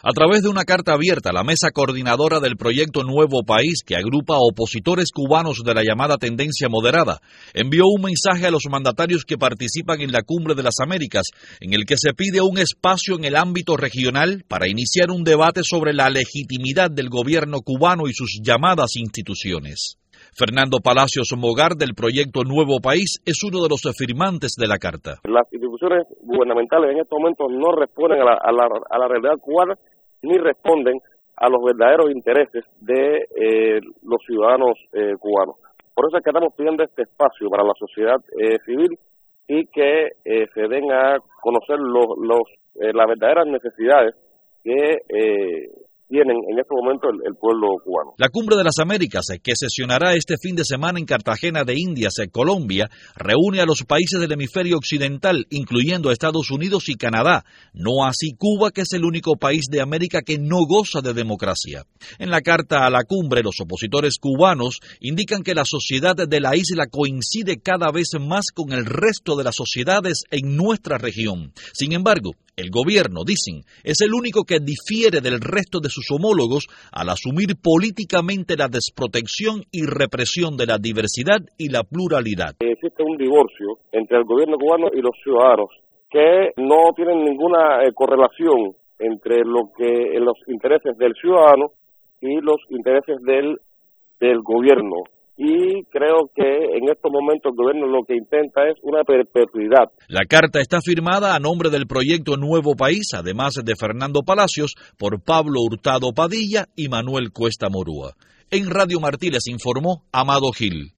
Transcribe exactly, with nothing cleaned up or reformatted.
A través de una carta abierta, la mesa coordinadora del proyecto Nuevo País, que agrupa a opositores cubanos de la llamada tendencia moderada, envió un mensaje a los mandatarios que participan en la Cumbre de las Américas, en el que se pide un espacio en el ámbito regional para iniciar un debate sobre la legitimidad del gobierno cubano y sus llamadas instituciones. Fernando Palacios Mogar, del proyecto Nuevo País, es uno de los firmantes de la carta. Las instituciones gubernamentales en estos momentos no responden a la, a la, a la realidad cubana ni responden a los verdaderos intereses de eh, los ciudadanos eh, cubanos. Por eso es que estamos pidiendo este espacio para la sociedad eh, civil y que eh, se den a conocer los, los, eh, las verdaderas necesidades que eh, tienen en este momento el, el pueblo cubano. La Cumbre de las Américas, que sesionará este fin de semana en Cartagena de Indias, Colombia, reúne a los países del hemisferio occidental, incluyendo a Estados Unidos y Canadá, no así Cuba, que es el único país de América que no goza de democracia. En la carta a la cumbre, los opositores cubanos indican que la sociedad de la isla coincide cada vez más con el resto de las sociedades en nuestra región. Sin embargo, el gobierno, dicen, es el único que difiere del resto de sus homólogos al asumir políticamente la desprotección y represión de la diversidad y la pluralidad. Existe un divorcio entre el gobierno cubano y los ciudadanos que no tienen ninguna eh, correlación entre lo que los intereses del ciudadano y los intereses del, del gobierno. Y creo que en estos momentos el gobierno lo que intenta es una perpetuidad. La carta está firmada a nombre del proyecto Nuevo País, además de Fernando Palacios, por Pablo Hurtado Padilla y Manuel Cuesta Morúa. En Radio Martí les informó Amado Gil.